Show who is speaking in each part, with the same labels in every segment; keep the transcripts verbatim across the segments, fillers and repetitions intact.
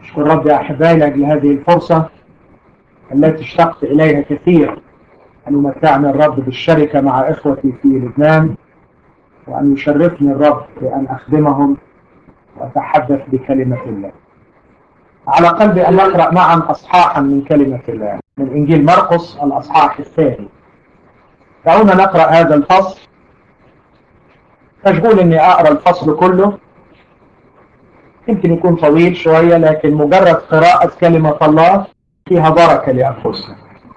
Speaker 1: أشكر ربي يا أحبائي لأجل هذه الفرصة التي اشتقت إليها كثير، أن يمتعني الرب بالشركة مع إخوتي في لبنان، وأن يشرفني الرب بأن أخدمهم وأتحدث بكلمة الله. على قلبي أن نقرأ معا أصحاحا من كلمة الله من إنجيل مرقس الأصحاح الثاني. دعونا نقرأ هذا الفصل. مشغول إني أقرأ الفصل كله، يمكن يكون طويل شوية، لكن مجرد قراءة كلمة الله فيها بركة لأنفسنا.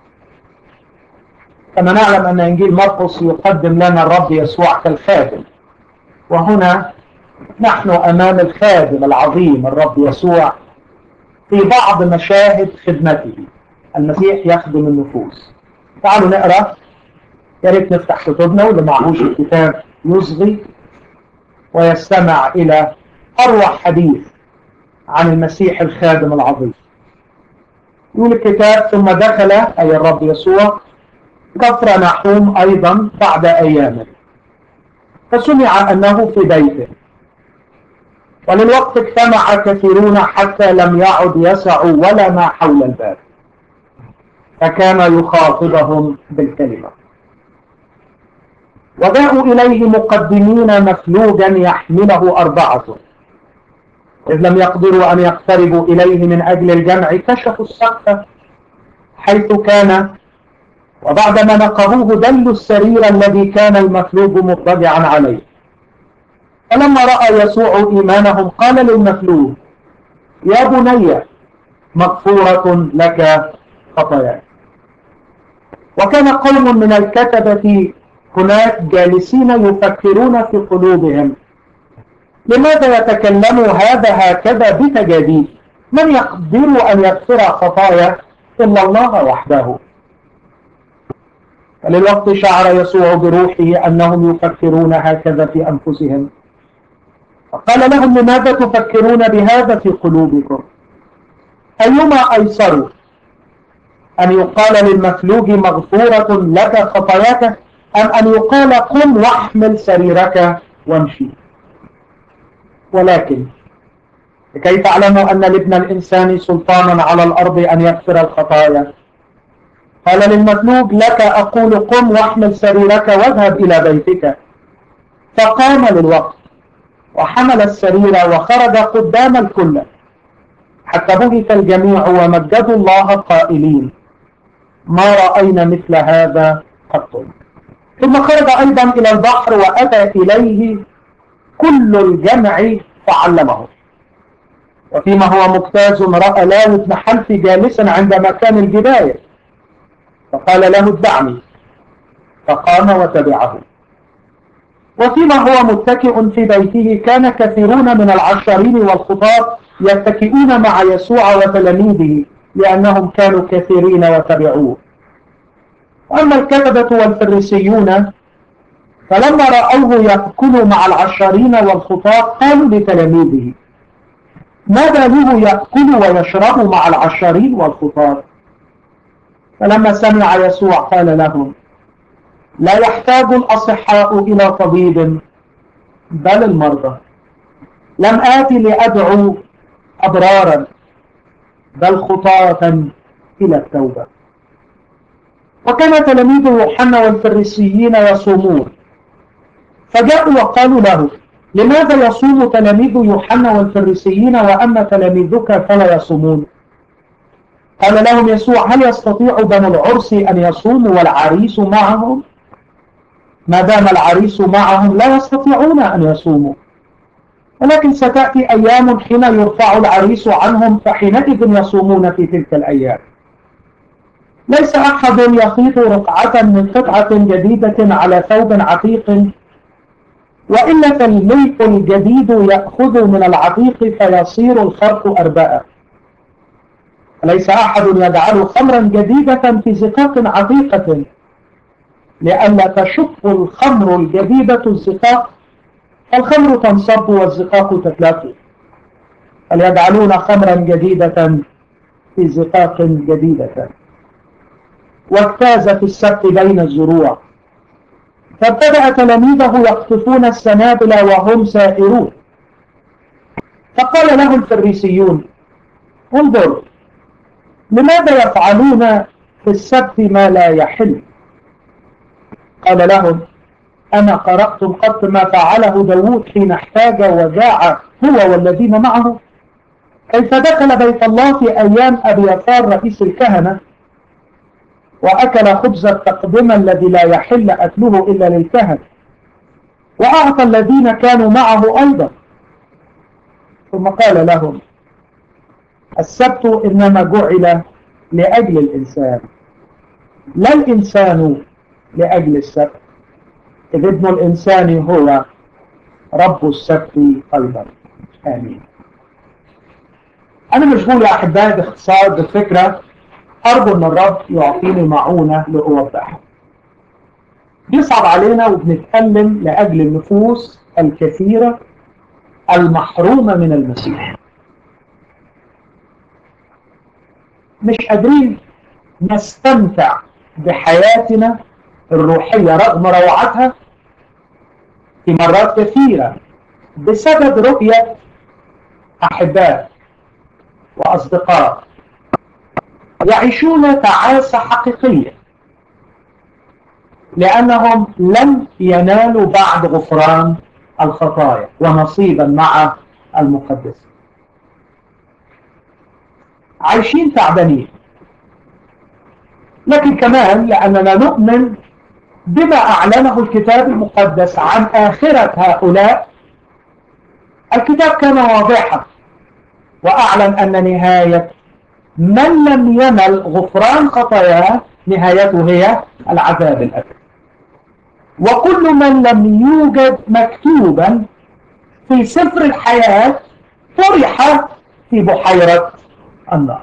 Speaker 1: كما نعلم أن إنجيل مرقس يقدم لنا الرب يسوع كالخادم، وهنا نحن أمام الخادم العظيم الرب يسوع في بعض مشاهد خدمته. المسيح يخدم النفوس. تعالوا نقرأ، يا ريت نفتح كتبنا، واللي معهوش الكتاب يصغي ويستمع إلى أروع حديث عن المسيح الخادم العظيم. يقول الكتاب: ثم دخل أي الرب يسوع كفر نحوم أيضا بعد أيام، فسمع أنه في بيته، وللوقت اجتمع كثيرون حتى لم يعد يسعوا ولا ما حول الباب، فكان يخاطبهم بالكلمة. وجاءوا إليه مقدمين مفلوجا يحمله أربعة، إذ لم يقدروا أن يقتربوا إليه من أجل الجمع، كشفوا السقف حيث كان، وبعدما نقبوه دلوا السرير الذي كان المفلوج مضطجعا عليه. فلما رأى يسوع إيمانهم قال للمفلوج: يا بني، مغفورة لك خطاياك. وكان قوم من الكتبة هناك جالسين يفكرون في قلوبهم: لماذا يتكلم هذا هكذا بتجاديف؟ من يقدر أن يغفر خطايا إلا الله وحده؟ فللوقت شعر يسوع بروحه أنهم يفكرون هكذا في أنفسهم، فقال لهم: لماذا تفكرون بهذا في قلوبكم؟ أيما أيسر، أن يقال للمفلوج مغفورة لك خطاياك، أم أن يقال قم واحمل سريرك وامشي؟ ولكن لكي تعلموا أن لابن الإنسان سلطانا على الأرض أن يغفر الخطايا، قال للمفلوج: لك أقول قم واحمل سريرك واذهب إلى بيتك. فقام للوقت وحمل السرير وخرج قدام الكل، حتى بهت الجميع ومجدوا الله قائلين: ما رأينا مثل هذا قط. ثم خرج أيضا إلى البحر وأتى إليه كل الجمع فعلمه. وفيما هو مجتاز رأى لاوي بن حلفي جالسا عند مكان الجباية، فقال له: اتبعني. فقام وتبعه. وفيما هو متكئ في بيته كان كثيرون من العشارين والخطاة يتكئون مع يسوع وتلاميذه، لأنهم كانوا كثيرين وتبعوه. وأما الكتبة والفريسيون فلما رأوه يأكل مع العشارين والخطاة قالوا لتلاميذه: ما باله يأكل ويشرب مع العشارين والخطاة؟ فلما سمع يسوع قال لهم: لا يحتاج الأصحاء إلى طبيب بل المرضى. لم آتي لأدعو أبرارا بل خطاة إلى التوبة. وكان تلاميذ يوحنا والفريسيين يصومون، فجاءوا وقالوا له: لماذا يصوم تلاميذ يوحنا والفريسيين وأما تلاميذك فلا يصومون؟ قال لهم يسوع: هل يستطيع بنو العرس أن يصوموا والعريس معهم؟ ما دام العريس معهم لا يستطيعون أن يصوموا. ولكن ستأتي أيام حين يرفع العريس عنهم، فحينئذ يصومون في تلك الأيام. ليس أحد يخيط رقعة من قطعة جديدة على ثوب عتيق، وإلا فالملك الجديد يأخذ من العتيق فيصير الخرق أربعة. ليس أحد يجعل خمرا جديدة في زقاق عتيقة، لئلا تشق الخمر الجديدة الزقاق فالخمر تنصب والزقاق تتلف. فليجعلون خمرا جديدة في زقاق جديدة. واجتاز في السبت بين الزروع، فابتدأ تلاميذه يقطفون السنابل وهم سائرون. فقال له الفريسيون: انظر لماذا يفعلون في السبت ما لا يحل؟ قال لهم أما قرأتم قط ما فعله داود حين احتاج وجاع هو والذين معه؟ كيف دخل بيت الله في أيام أبياثار رئيس الكهنة وأكل خبز التقدمة الذي لا يحل أكله إلا للكهنة، وأعطى الذين كانوا معه أيضا. ثم قال لهم السبت إنما جعل لأجل الإنسان، لا الإنسان لأجل السبت، إذ ابن الإنسان هو رب السبت أيضا. آمين. أنا مشغول يا أحبائي باختصار بالفكرة، أرجو أن الرب يعطيني معونة لأوضحها. بيصعب علينا وبنتكلم لأجل النفوس الكثيرة المحرومة من المسيح، مش قادرين نستمتع بحياتنا الروحية رغم روعتها في مرات كثيرة بسبب رؤية أحباء وأصدقاء يعيشون تعاسة حقيقية لأنهم لم ينالوا بعد غفران الخطايا ونصيبا مع المقدس، عايشين تعبانين. لكن كمان لأننا نؤمن بما أعلنه الكتاب المقدس عن آخرة هؤلاء، الكتاب كان واضحا وأعلن أن نهاية من لم ينل غفران خطاياه نهايته هي العذاب الأبدي، وكل من لم يوجد مكتوبا في سفر الحياة طرح في بحيرة النار.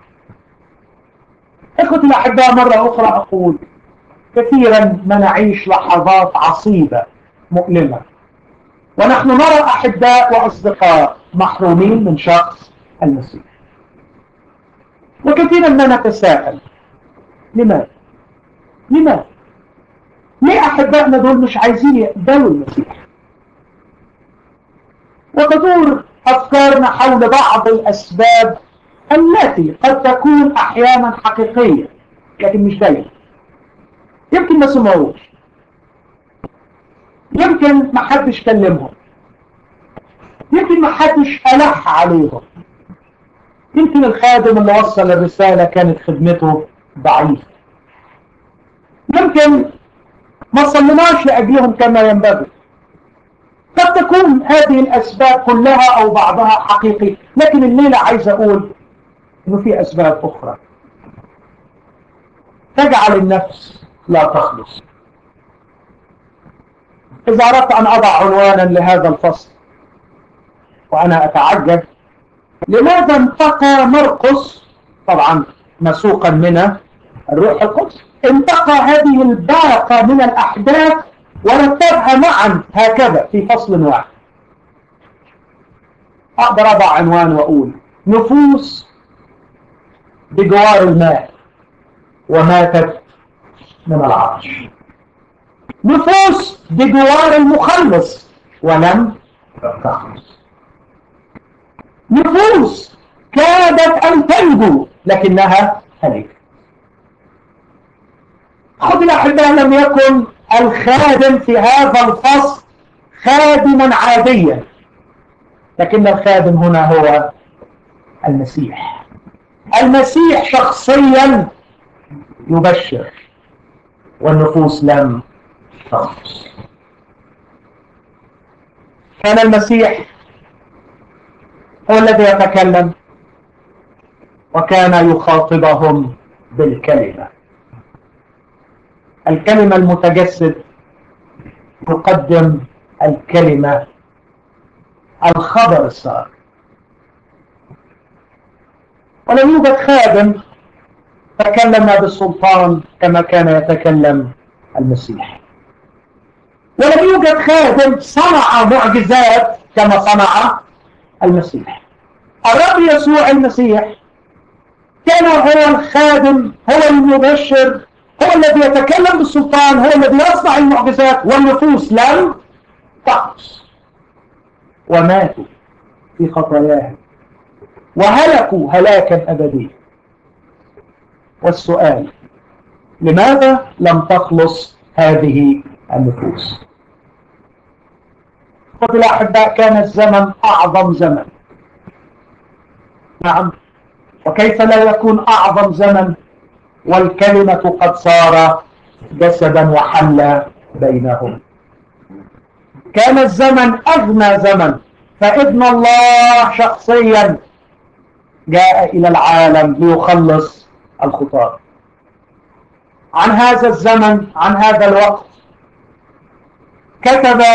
Speaker 1: إخوتي الأحباء، مرة أخرى أقول كثيرا ما نعيش لحظات عصيبة مؤلمة ونحن نرى أحباء وأصدقاء محرومين من شخص المسيح، وكثيرا ما نتساءل لماذا؟ لماذا؟ ليه أحبائنا دول مش عايزين يقبلوا المسيح؟ وتدور أفكارنا حول بعض الأسباب التي قد تكون أحيانا حقيقية لكن مش دايما. يمكن ما سمعوش، يمكن ما حدش كلمهم، يمكن ما حدش ألح عليهم، يمكن الخادم اللي وصل الرسالة كانت خدمته ضعيفة، يمكن ما صلناش لأجلهم كما ينبغي. قد تكون هذه الأسباب كلها أو بعضها حقيقي، لكن الليلة عايز أقول إنه في أسباب أخرى تجعل النفس لا تخلص. إذا أردت أن أضع عنوانا لهذا الفصل، وأنا أتعجب لماذا انتقى مرقس، طبعا مسوقا من الروح القدس، انتقى هذه الباقة من الأحداث ورتبها معا هكذا في فصل واحد. أقدر أضع عنوان وأقول نفوس بجوار الماء وماتت من العطش، نفوس بجوار المخلص ولم تخلص، نفوس كادت أن تنجو لكنها هلكت. خذ الأحباء، لم يكن الخادم في هذا الفصل خادما عاديا، لكن الخادم هنا هو المسيح. المسيح شخصيا يبشر والنفوس لم تخلص. كان المسيح هو الذي يتكلم وكان يخاطبهم بالكلمة. الكلمة المتجسد تقدم الكلمة الخبر السار، ولم يوجد خادم تكلم بالسلطان كما كان يتكلم المسيح، ولم يوجد خادم صنع معجزات كما صنع المسيح. الرب يسوع المسيح كان هو الخادم، هو المبشر، هو الذي يتكلم بالسلطان، هو الذي يصنع المعجزات، والنفوس لم تخلص وماتوا في خطاياهم. وهلكوا هلاكا أبديا. والسؤال: لماذا لم تخلص هذه النفوس؟ قلت الأحباء، كان الزمن أعظم زمن. نعم، وكيف لا يكون أعظم زمن والكلمة قد صار جسدا وحل بينهم. كان الزمن أغنى زمن، فابن الله شخصيا جاء إلى العالم ليخلص الخطاة. عن هذا الزمن، عن هذا الوقت، كتب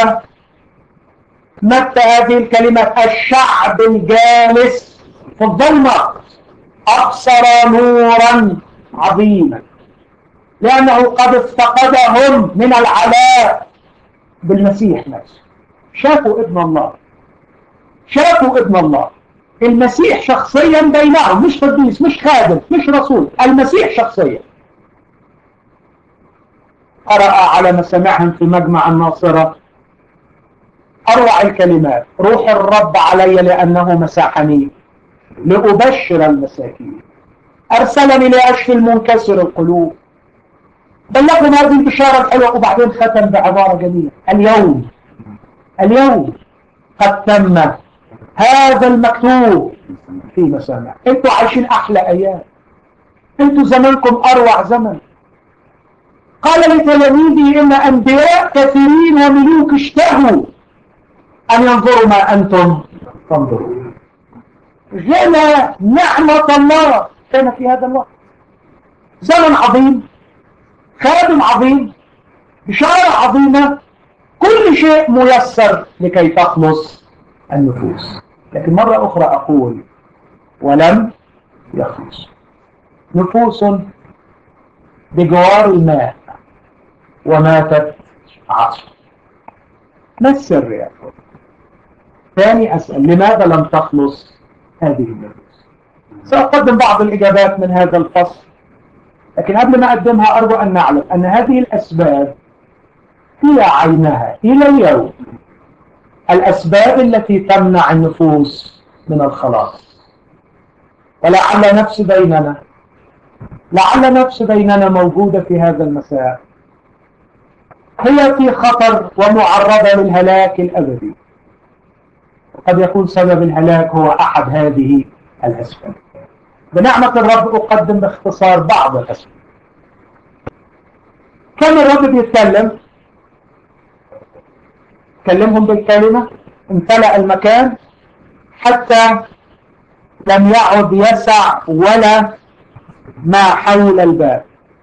Speaker 1: متى هذه الكلمة: الشعب الجالس في الظلمة أبصر نورا عظيما، لأنه قد افتقدهم من العلاء بالمسيح نفسه. شافوا ابن الله، شافوا ابن الله المسيح شخصيا بينهم، مش قديس، مش خادم، مش رسول، المسيح شخصيا. قرأ على مسامعهم في مجمع الناصرة أروع الكلمات: روح الرب علي لأنه مسحني لأبشر المساكين، أرسلني لأشفي المنكسر القلوب، بلغهم هذه البشارة الحلوة. وبعدين ختم بعبارة جميلة: اليوم اليوم قد تم هذا المكتوب في مسامع. انتوا عايشين أحلى أيام، انتوا زمنكم أروع زمن. قال لتلاميذه: إن أنبياء كثيرين وملوك اشتهوا أن ينظروا ما أنتم تنظرون. غنى نعمة الله كان في هذا الوقت. زمن عظيم، خادم عظيم، بشارة عظيمة، كل شيء ميسر لكي تخلص النفوس. لكن مرة أخرى أقول: ولم يخلص. نفوس بجوار الماء وماتت عصر. ما السر يا أخوة؟ ثاني أسأل: لماذا لم تخلص هذه النفوس؟ سأقدم بعض الإجابات من هذا الفصل، لكن قبل ما أقدمها أرجو أن نعلم أن هذه الأسباب هي عينها إلى اليوم الأسباب التي تمنع النفوس من الخلاص. ولعل نفس بيننا لعل نفس بيننا موجودة في هذا المساء هي في خطر ومعرضة للهلاك الأبدي. قد يكون سبب الهلاك هو أحد هذه الأسباب. بنعمة الرب أقدم باختصار بعض الأسباب. كان الرب بيتكلم، كلمهم بالكلمة، امتلأ المكان حتى لم يعد يسع ولا ما حول الباب.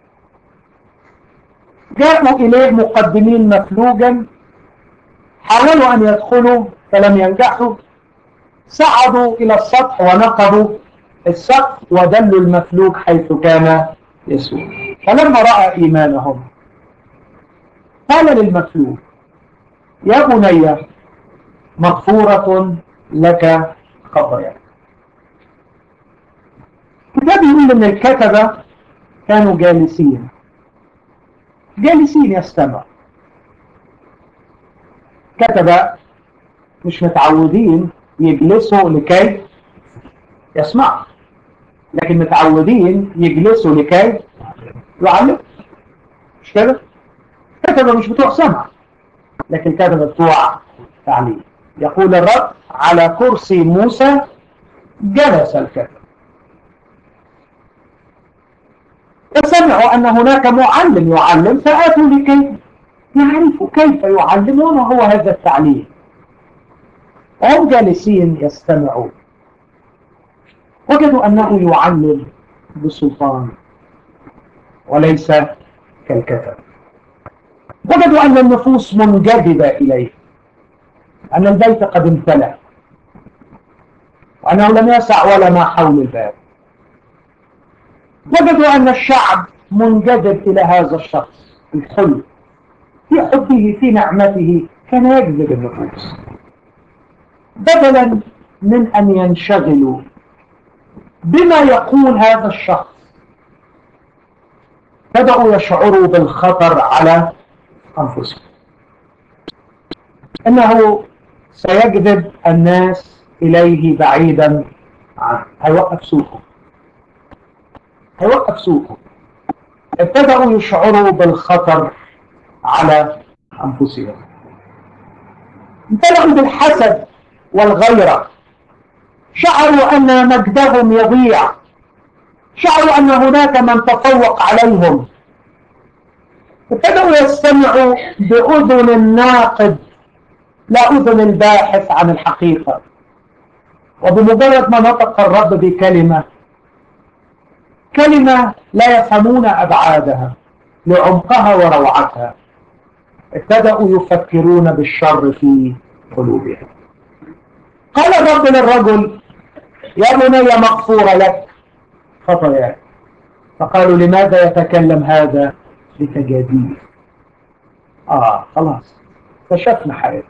Speaker 1: جاءوا إليه مقدمين مفلوجا، حاولوا أن يدخلوا فلم ينجحوا، صعدوا إلى السطح ونقبوا السقف ودلوا المفلوج حيث كان يسوع. فلما رأى إيمانهم قال للمفلوج: يا بني مغفورة لك خطاياك. الكتاب يقول ان الكتبة كانوا جالسين جالسين يستمعوا. كتبة مش متعودين يجلسوا لكي يسمعوا، لكن متعودين يجلسوا لكي يعلموا. مش كده؟ كتبة مش بتوع سمع، لكن كتبة بتوع تعليم. يقول الرب: على كرسي موسى جلس الكتبة، وسمعوا أن هناك معلم يعلم فآتوا لكي يعرفوا كيف يعلم وما هو هذا التعليم. وهم جالسين يستمعون وجدوا أنه يعلم بسلطان وليس كالكتب. وجدوا أن النفوس منجذبة إليه، أن البيت قد امتلأ، وأنه لم يسع ولا ما حول الباب. وجدوا أن الشعب منجذب إلى هذا الشخص الحلو، في حبه في نعمته كان يجذب النفوس. بدلا من أن ينشغلوا بما يقول هذا الشخص، بدأوا يشعروا بالخطر على أنفسهم، إنه سيجذب الناس إليه بعيدا عنه هيوقف سوقه، هيوقف سوقه. ابتدأوا يشعروا بالخطر على أنفسهم، امتلأوا بالحسد والغيرة، شعروا أن مجدهم يضيع، شعروا أن هناك من تفوق عليهم. ابتدأوا يستمعوا بأذن الناقد لا أذن الباحث عن الحقيقة. وبمجرد ما نطق الرب بكلمة، كلمة لا يفهمون أبعادها لعمقها وروعتها، ابتدأوا يفكرون بالشر في قلوبهم. قال الرب للرجل: يا بني مغفورة لك خطاياك. فقالوا: لماذا يتكلم هذا بتجاديف؟ آه خلاص اكتشفنا حياته.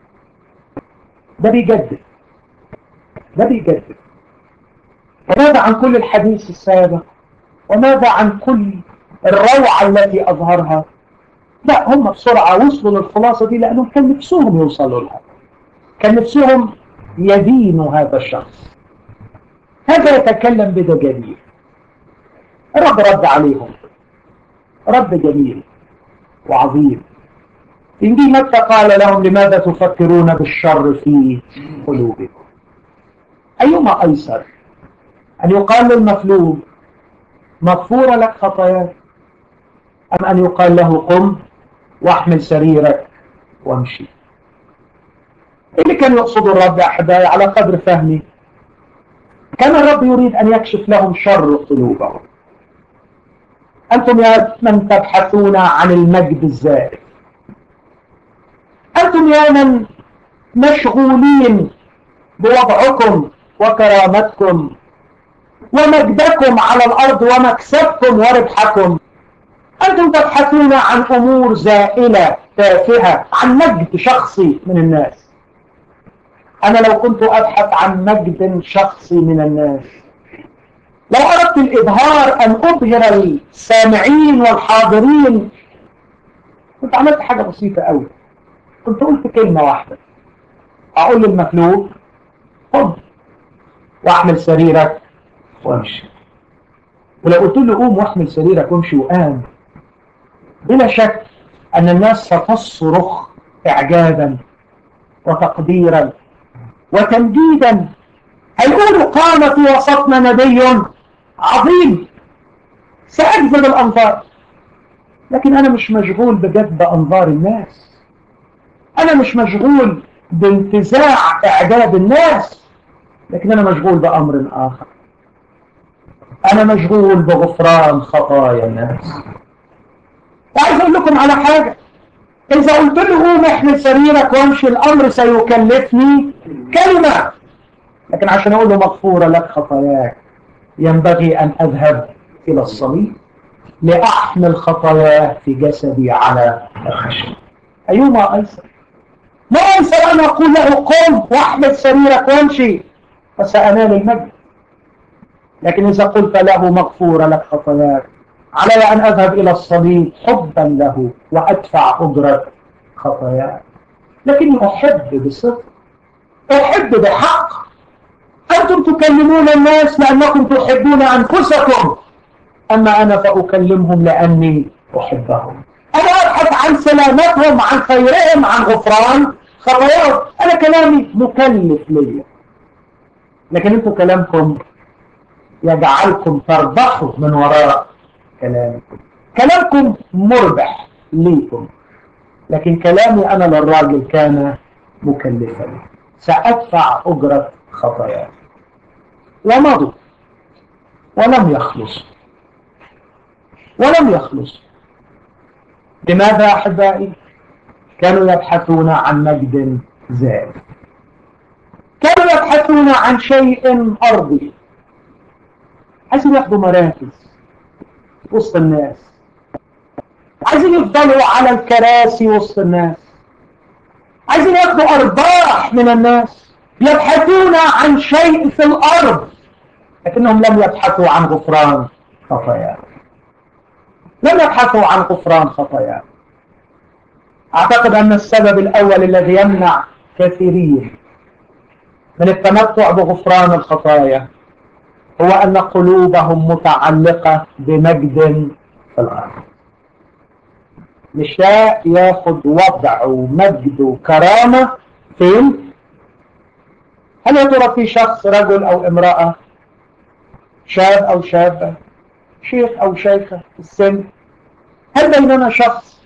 Speaker 1: ده بيجدد، ده بيجدد. وماذا عن كل الحديث السابق؟ وماذا عن كل الروعة التي أظهرها؟ لا، هم بسرعة وصلوا للخلاصة دي لأنهم كان نفسهم يوصلوا لها، كان نفسهم يدينوا هذا الشخص. هذا يتكلم بدجاجيل. الرب رد عليهم رد جميل وعظيم. في إنجيل متى قال لهم: لماذا تفكرون بالشر في قلوبكم؟ أيما أيسر، أن يقال للمفلوج: مغفورة لك خطاياك، أم أن يقال له: قم واحمل سريرك وامشي؟ اللي كان يقصد الرب يا أحبائي على قدر فهمي، كان الرب يريد أن يكشف لهم شر قلوبهم. أنتم يا من تبحثون عن المجد الزائف، أنتم يا من مشغولين بوضعكم وكرامتكم ومجدكم على الأرض ومكسبكم وربحكم، أنتم تبحثون عن أمور زائلة تافهة، عن مجد شخصي من الناس. أنا لو كنت أبحث عن مجد شخصي من الناس، لو أردت الإبهار أن أبهر السامعين والحاضرين، كنت عملت حاجة بسيطة قوي. كنت قلت كلمة واحدة، أقول للمفلوج: قم واحمل سريرك وامشي. ولو قلت له: قوم واحمل سريرك وامشي، وقام، بلا شك أن الناس ستصرخ إعجابا وتقديرا وتمجيدا. هيقولوا: قام في وسطنا نبي عظيم. سأجذب الأنظار، لكن أنا مش مشغول بجذب أنظار الناس، أنا مش مشغول بانتزاع إعجاب الناس، لكن أنا مشغول بأمر آخر. أنا مشغول بغفران خطايا الناس. وعايز أقول لكم على حاجة: إذا قلت له قوم احمل سريرك وامشي، الأمر سيكلفني كلمة، لكن عشان أقول له مغفورة لك خطاياك، ينبغي أن أذهب إلى الصليب لأحمل خطاياه في جسدي على الخشب. أيهما أيسر؟ ما أيسر أن أقول له: قم واحمل سريرك وامشي، فسأنال المجد. لكن إذا قلت له: مغفورة لك خطاياك، علي أن أذهب إلى الصليب حبا له وأدفع أجرة خطاياه. لكني أحب بصدق، أحب بحق. أنتم تكلمون الناس لأنكم تحبون أنفسكم، أما أنا فأكلمهم لأني أحبهم. أنا أبحث عن سلامتهم، عن خيرهم، عن غفران خطاياهم. أنا كلامي مكلف لي، لكن أنتم كلامكم يجعلكم تربحوا من وراء كلامكم. كلامكم مربح ليكم، لكن كلامي أنا للراجل كان مكلفا. سأدفع أجرة خطاياه. ومضوا ولم يخلصوا، ولم يخلصوا. لماذا يا أحبائي؟ كانوا يبحثون عن مجد زائف، كانوا يبحثون عن شيء أرضي، عايزين ياخدوا مراكز وسط الناس، عايزين يفضلوا على الكراسي وسط الناس، عايزين ياخدوا أرباح من الناس، يبحثون عن شيء في الأرض، لكنهم لم يبحثوا عن غفران خطايا، لم يبحثوا عن غفران خطايا. أعتقد أن السبب الأول الذي يمنع كثيرين من التمتع بغفران الخطايا هو أن قلوبهم متعلقة بمجد في الأرض. مشاء ياخد وضع ومجد وكرامة فين؟ هل يا ترى في شخص رجل أو امرأة، شاب أو شابة، شيخ أو شيخة في السن، هل بيننا شخص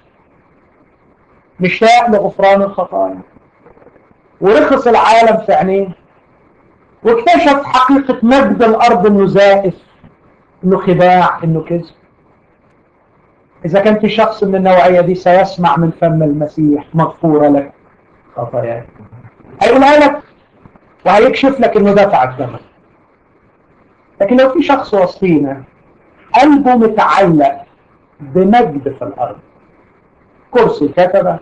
Speaker 1: مشتاق لغفران الخطايا ورخص العالم في عينيه واكتشف حقيقة مجد الأرض إنه زائف، إنه خداع، إنه كذب؟ إذا كان في شخص من النوعية دي سيسمع من فم المسيح مغفورة لك خطاياك، هيقولها لك وهيكشف لك إنه دفع الثمن. لكن لو في شخص وسطينا قلبه متعلق بمجد في الأرض، كرسي كتبة،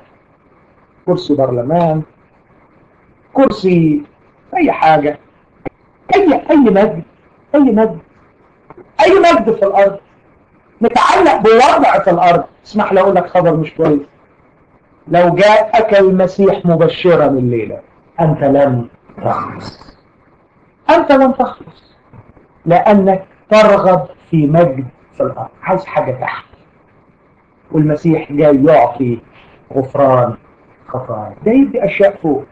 Speaker 1: كرسي برلمان، كرسي أي حاجة، أي أي مجد، أي مجد، أي مجد في الأرض، متعلق بوضع في الأرض، اسمح لي أقول لك خبر مش كويس. لو جاءك المسيح مبشرا الليلة، أنت لن تخلص، أنت لن تخلص، لأنك ترغب في مجد في الأرض، عايز حاجة تحت، والمسيح جاي يعطي غفران خطايا، ده يدي أشياء فوق.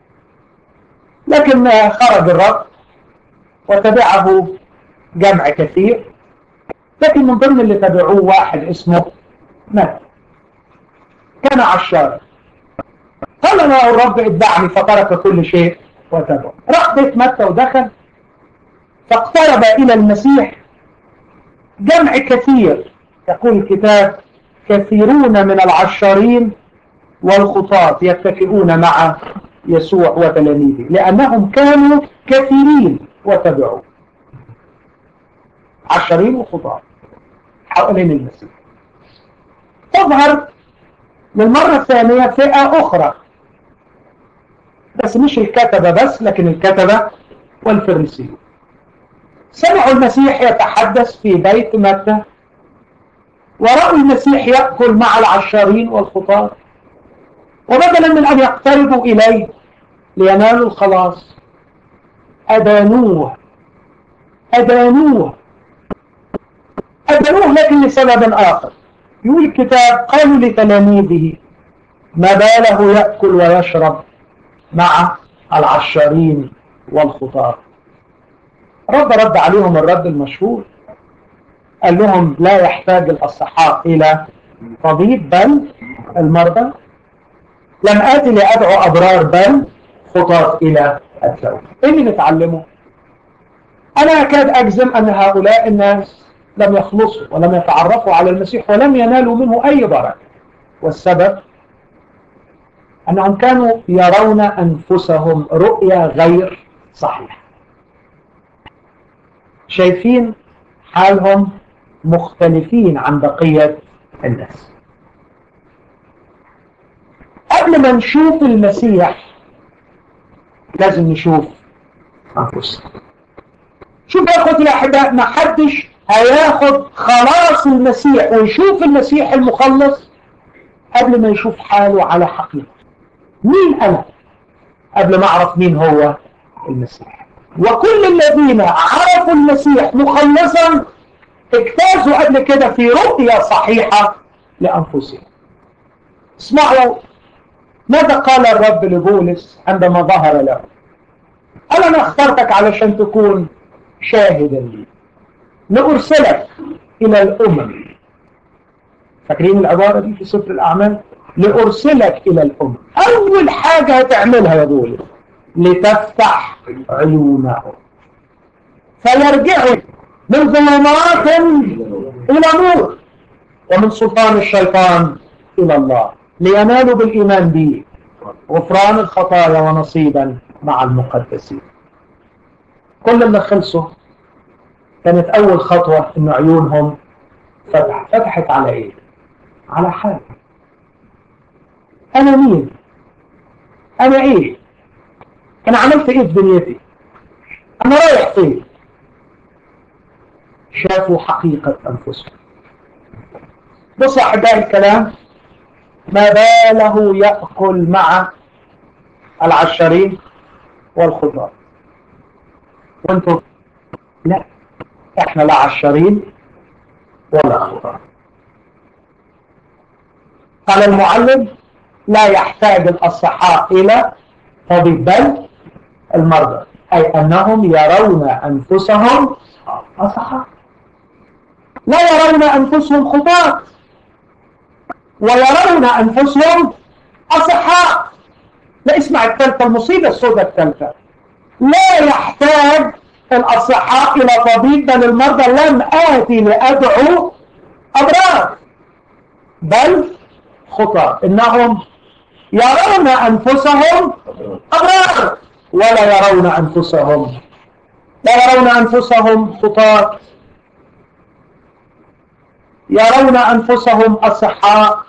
Speaker 1: لكن خرج الرب وتبعه جمع كثير، لكن من ضمن اللي تبعوه واحد اسمه متى، كان عشار. قال له الرب اتبعني فترك كل شيء وتبعه. راح بيت متى ودخل، فاقترب إلى المسيح جمع كثير، يقول الكتاب كثيرون من العشارين والخطاة يتكئون مع يسوع وتلاميذه، لأنهم كانوا كثيرين وتبعوه. عشرين وخطاة حوالين المسيح. تظهر للمرة الثانية فئة أخرى، بس مش الكتبة بس، لكن الكتبة والفريسيين. سمعوا المسيح يتحدث في بيت متى، ورأوا المسيح يأكل مع العشارين والخطاة، وبدلا من أن يقتربوا إليه لينالوا الخلاص أدانوه أدانوه أدانوه لكن لسبب آخر. يقول الكتاب قالوا لتلاميذه ما باله يأكل ويشرب مع العشارين والخطاة. رد رد عليهم الرد المشهور، قال لهم لا يحتاج الأصحاء إلى طبيب بل المرضى، لم آتي لأدعو أبرار بل خطاة إلى التوبة. إيه اللي نتعلمه؟ أنا أكاد أجزم أن هؤلاء الناس لم يخلصوا ولم يتعرفوا على المسيح ولم ينالوا منه أي بركة، والسبب أنهم كانوا يرون أنفسهم رؤية غير صحيحة، شايفين حالهم مختلفين عن بقية الناس. قبل ما نشوف المسيح لازم نشوف أنفسنا. شوف يا أخوتي الأحباء، ما حدش هياخد خلاص المسيح ويشوف المسيح المخلص قبل ما يشوف حاله على حقيقة. مين أنا قبل ما أعرف مين هو المسيح؟ وكل الذين عرفوا المسيح مخلصا اجتازوا قبل كده في رؤية صحيحة لأنفسهم. اسمعوا ماذا قال الرب لبولس عندما ظهر له. قال أنا اخترتك علشان تكون شاهدا لي، لأرسلك إلى الأمم. فاكرين العبارة دي في سفر الأعمال؟ لأرسلك إلى الأمم. أول حاجة هتعملها يا بولس لتفتح عيونهم فيرجعوا من ظلمات إلى نور ومن سلطان الشيطان إلى الله، لينالوا بالإيمان به غفران الخطايا ونصيبا مع المقدسين. كل اللي خلصوا كانت أول خطوة إن عيونهم فتح. فتحت على إيه؟ على حال. أنا مين؟ أنا إيه؟ أنا عملت إيه في دنيتي؟ أنا رايح فين؟ شافوا حقيقة أنفسهم. بص يا أحبائي الكلام، ما باله يأكل مع العشرين والخطاة. وانتم لا، احنا لا عشرين ولا خطاة. قال المعلم لا يحتاج الأصحاء إلى طبيب بل المرضى، أي أنهم يرون أنفسهم أصحاء، لا يرون أنفسهم خطاة ويرون أنفسهم أصحاء. لا، اسمع الثالثة، المصيبة السوداء الثالثة، لا يحتاج الأصحاء إلى طبيب بل المرضى، لم آتي لأدعو أبرار بل خطاة، إنهم يرون أنفسهم أبرار ولا يرون أنفسهم لا يرون أنفسهم خطاة، يرون أنفسهم أصحاء،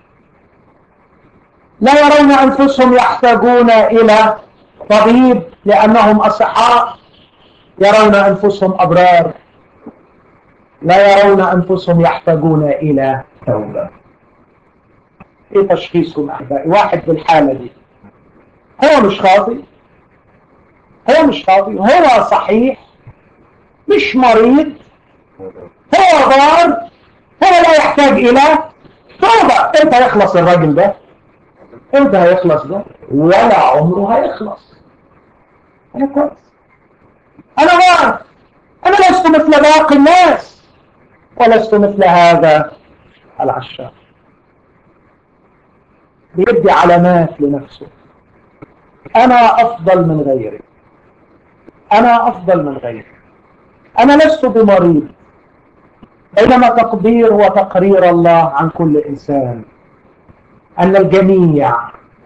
Speaker 1: لا يرون أنفسهم يحتاجون إلى طبيب لأنهم أصحاء، يرون أنفسهم أبرار، لا يرون أنفسهم يحتاجون إلى توبة. إيه تشخيصهم أحبائي؟ واحد بالحالة دي هو مش خاطئ، هو مش خاطئ، هو صحيح، مش مريض، هو ضار، هو لا يحتاج إلى توبة. إمتى يخلص الراجل ده؟ إمتى هيخلص ده؟ ولا عمره هيخلص. أنا كويس، أنا ضار، أنا لست مثل باقي الناس ولست مثل هذا العشاق. بيدي علامات لنفسه، أنا أفضل من غيري، أنا أفضل من غيري، أنا لست بمريض، بينما تقدير وتقرير الله عن كل إنسان أن الجميع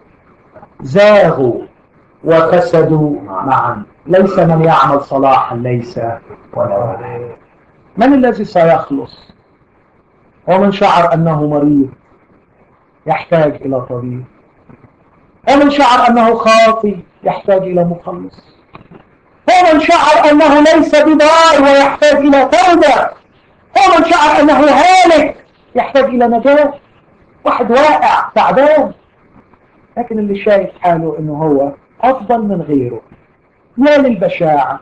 Speaker 1: زاغوا وفسدوا معا، ليس من يعمل صلاحا ليس ولا واحد. من الذي سيخلص؟ ومن شعر أنه مريض يحتاج إلى طبيب، ومن شعر أنه خاطئ يحتاج إلى مخلص، ومن شعر أنه ليس ببار ويحتاج إلى توبة، ومن شعر أنه هالك يحتاج إلى نجاة. واحد واقع تعبان، لكن اللي شايف حاله أنه هو أفضل من غيره. يا للبشاعة،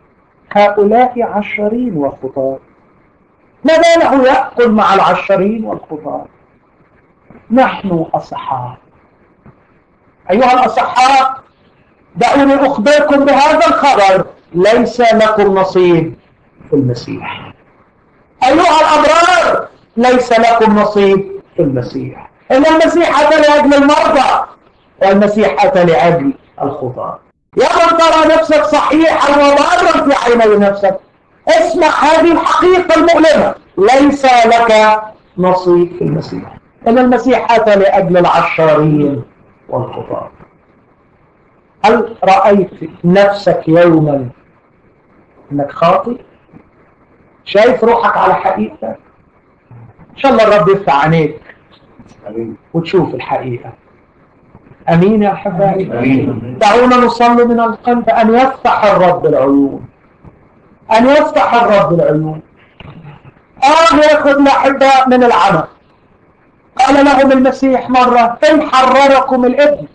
Speaker 1: هؤلاء عشرين وخطاة، ما باله يأكل مع العشرين والخطاة؟ نحن أصحاء. أيها الأصحاء، دعوني أخبركم بهذا الخبر، ليس لكم نصيب في المسيح. أيها الأبرار، ليس لكم نصيب في المسيح. إن المسيح أتى لأجل المرضى والمسيح أتى لأجل الخطاة. يا من ترى نفسك صحيحا وبارا في عيني نفسك، اسمع هذه الحقيقة المؤلمة، ليس لك نصيب في المسيح. إن المسيح أتى لأجل العشارين والخطاة. هل رأيت نفسك يوما أنك خاطئ؟ شايف روحك على حقيقتك؟ إن شاء الله الرب يفتح عينيك وتشوف الحقيقة. أمين يا أحبائي؟ دعونا نصلي من القلب أن يفتح الرب العيون، أن يفتح الرب العيون. آه يأخذ الأحباء من العمى. قال لهم المسيح مرة: إن حرركم الابن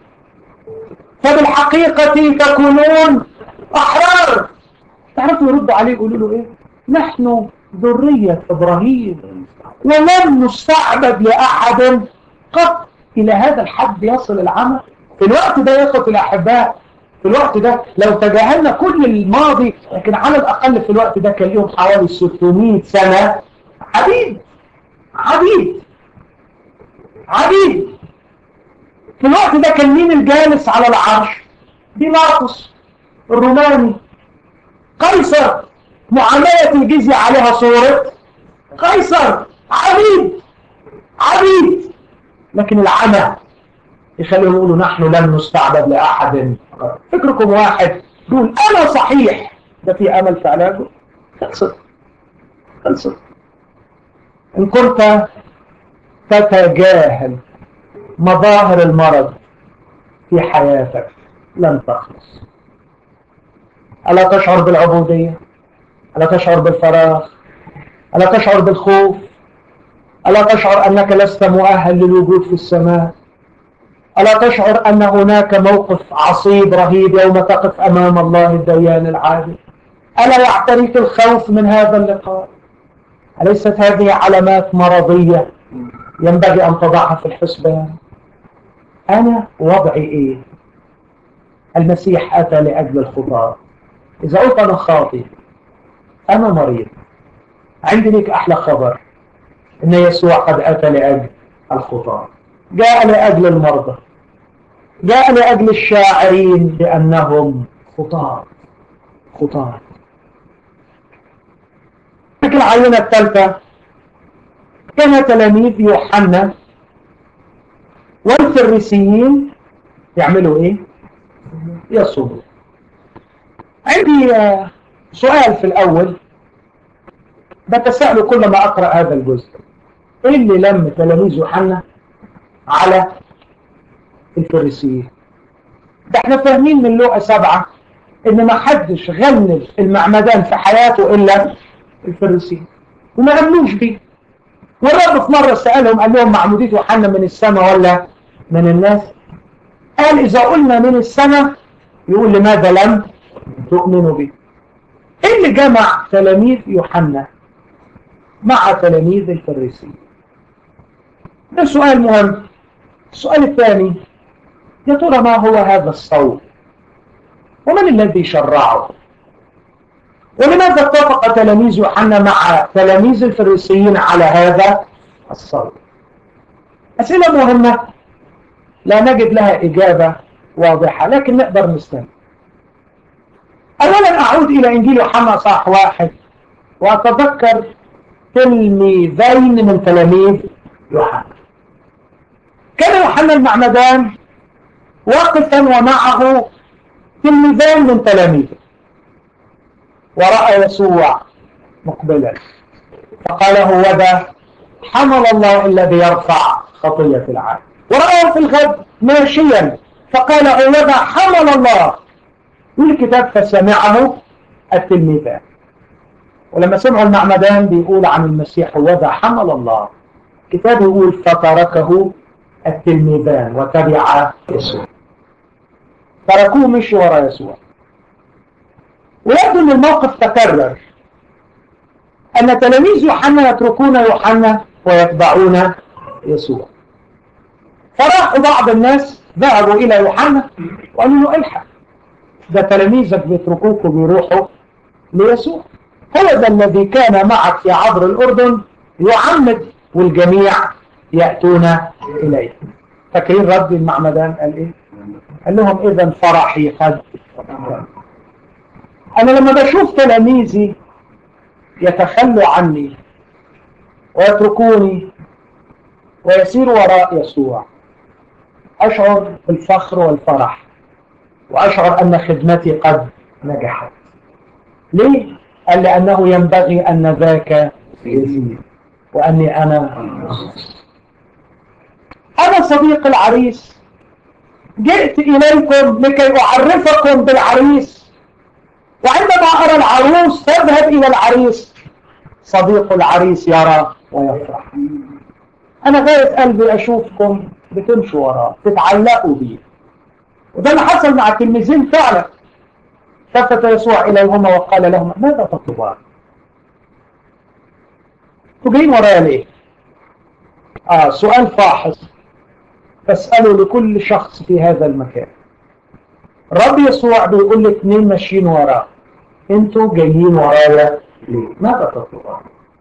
Speaker 1: فبالحقيقة تكونون أحرار. تعرفوا يردوا عليه يقولوا له إيه؟ نحن ذرية إبراهيم ولم نستعبد لأحد قط. إلى هذا الحد يصل العمى في الوقت ده يا أخوتي الأحباء. في الوقت ده لو تجاهلنا كل الماضي، لكن على الأقل في الوقت ده كان لهم حوالي ستمائة سنة عبيد عبيد عبيد. في الوقت ده كان مين الجالس على العرش؟ بيلاطس الروماني. قيصر معاملة الجزية عليها صورة قيصر. عبيد عبيد. لكن العمى يخليهم يقولوا نحن لن نستعبد لأحد. فكركم واحد يقول أنا صحيح، ده في أمل في علاجه؟ خلصت خلصت. إن كنت تتجاهل مظاهر المرض في حياتك لن تخلص. ألا تشعر بالعبودية؟ ألا تشعر بالفراغ؟ ألا تشعر بالخوف؟ ألا تشعر أنك لست مؤهل للوجود في السماء؟ ألا تشعر أن هناك موقف عصيب رهيب يوم تقف أمام الله الديان العادل؟ ألا يعتريك الخوف من هذا اللقاء؟ أليست هذه علامات مرضية ينبغي أن تضعها في الحسبان؟ أنا وضعي إيه؟ المسيح أتى لأجل الخطاة. إذا قلت أنا خاطئ، أنا مريض، عندي لك أحلى خبر، إن يسوع قد أتى لأجل الخطاة، جاء لأجل المرضى، جاء لأجل الشاعرين بأنهم خطاة خطاة. لكن العينة الثالثة كان تلاميذ يوحنا والفريسيين يعملوا إيه؟ يصوموا. عندي سؤال في الأول بتساءله كل ما أقرأ هذا الجزء: إيه اللي لم تلاميذ يوحنا على الفريسيين؟ ده احنا فاهمين من لوقا سبعة إن ما حدش غنج المعمدان في حياته إلا الفريسيين وما أمنوش بيه. والرب في مرة سألهم قال لهم: معمودية يوحنا من السماء ولا من الناس؟ قال: إذا قلنا من السماء يقول لماذا لم تؤمنوا به؟ إيه اللي جمع تلاميذ يوحنا مع تلاميذ الفريسيين؟ ده سؤال مهم. السؤال الثاني: يا ترى ما هو هذا الصوم؟ ومن الذي شرعه؟ ولماذا اتفق تلاميذ يوحنا مع تلاميذ الفريسيين على هذا الصوم؟ أسئلة مهمة لا نجد لها إجابة واضحة، لكن نقدر نستمع. أولا أعود إلى إنجيل يوحنا صح واحد وأتذكر تلميذين من تلاميذ يوحنا. كان يوحنا المعمدان واقفا ومعه تلميذان من تلاميذه، ورأى يسوع مقبلا فقال: هو ذا حمل الله الذي يرفع خطية العالم. ورأى في الغد ماشيا فقال: هو ذا حمل الله. والكتاب فسمعه التلميذان. ولما سمعوا المعمدان بيقول عن المسيح: هو ذا حمل الله، الكتاب يقول: فتركه التلميذان وتبع يسوع. تركوه مشي وراء يسوع. ويبدو ان الموقف تكرر، ان تلاميذ يوحنا يتركون يوحنا ويتبعون يسوع. فراحوا بعض الناس ذهبوا الى يوحنا وقالوا له: الحق، ده تلاميذك بيتركوك وبيروحوا ليسوع، هو ذا الذي كان معك في عبر الاردن يعمد والجميع ياتون اليه. فاكرين رد المعمدان قال ايه؟ قال لهم: اذا فرحي قد. انا لما بشوف تلاميذي يتخلوا عني ويتركوني ويسيروا وراء يسوع اشعر بالفخر والفرح، واشعر ان خدمتي قد نجحت. ليه؟ قال: لانه ينبغي ان ذاك يزيد واني انا انا صديق العريس. جئت اليكم لكي اعرفكم بالعريس، وعندما أرى العروس تذهب إلى العريس، صديق العريس يرى ويفرح. أنا غاية قلبي أشوفكم بتمشوا وراه، تتعلقوا بيه. وده اللي حصل مع التلميذين فعلا. التفت يسوع إليهما وقال لهما: ماذا تطلبان؟ انتوا جايين ورايا ليه؟ آه سؤال فاحص بسأله لكل شخص في هذا المكان. الرب يسوع بيقول لاثنين ماشيين وراه: انتوا جايين ورايا ليه؟ ماذا تطلبون؟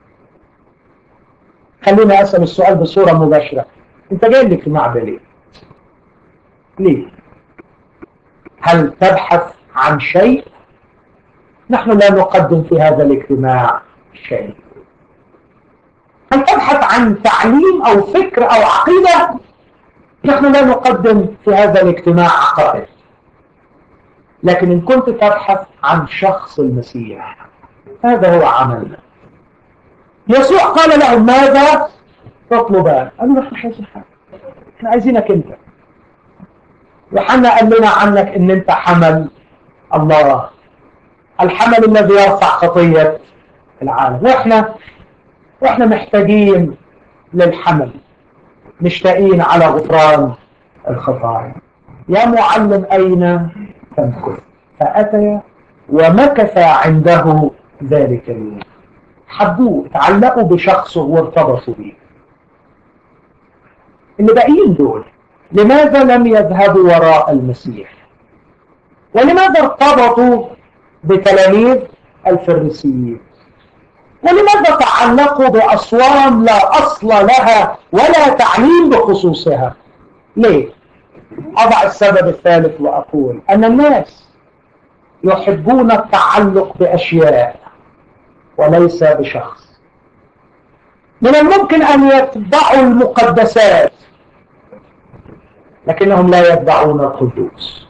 Speaker 1: خليني اسال السؤال بصوره مباشره: انت جاي الاجتماع ده ليه؟ ليه؟ هل تبحث عن شيء؟ نحن لا نقدم في هذا الاجتماع شيء. هل تبحث عن تعليم او فكر او عقيده؟ نحن لا نقدم في هذا الاجتماع عقائد. لكن إن كنت تبحث عن شخص المسيح، هذا هو عملنا. يسوع قال لهم: ماذا تطلبان؟ قالوا: نحن مش عايزين حاجة، احنا عايزينك انت. يوحنا قال لنا عنك ان انت حمل الله، الحمل الذي يرفع خطية العالم. واحنا واحنا محتاجين للحمل، مشتاقين على غفران الخطايا. يا معلم أين تمكث؟ فأتيا ومكث عنده ذلك اليوم. حبوه، تعلقوا بشخصه وارتبطوا به. اللي باقيين دول لماذا لم يذهبوا وراء المسيح؟ ولماذا ارتبطوا بتلاميذ الفريسيين؟ ولماذا تعلقوا بأصوام لا أصل لها ولا تعليم بخصوصها؟ ليه؟ أضع السبب الثالث وأقول أن الناس يحبون التعلق بأشياء وليس بشخص. من الممكن أن يتبعوا المقدسات لكنهم لا يتبعون القدوس.